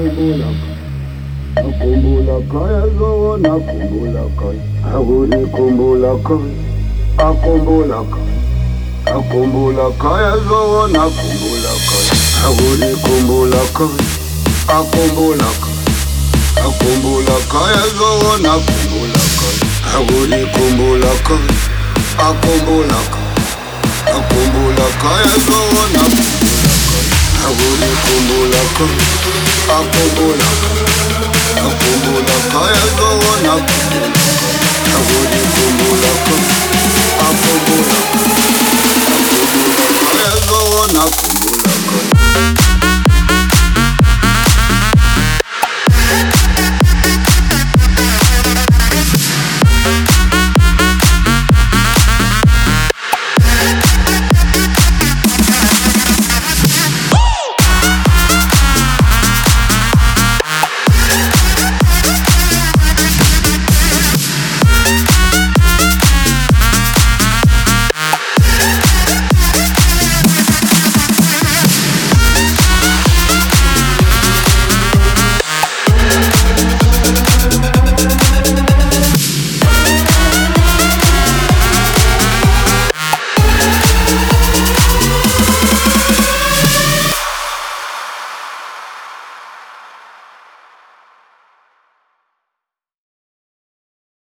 Nakumbula kaya zowo nakumbula kaya Aguri kumbula kaya Akumbula kaya Akumbula kaya zowo nakumbula kaya Aguri kumbula kaya Akumbula kaya Akumbula kaya zowo nakumbula kaya Aguri kumbula kaya Akumbula kaya Akumbula kaya zowo nakumbula kaya Aguri kumbula kaya Akumbula kaya Akumbula kaya zowo nakumbula kaya Aguri kumbula kaya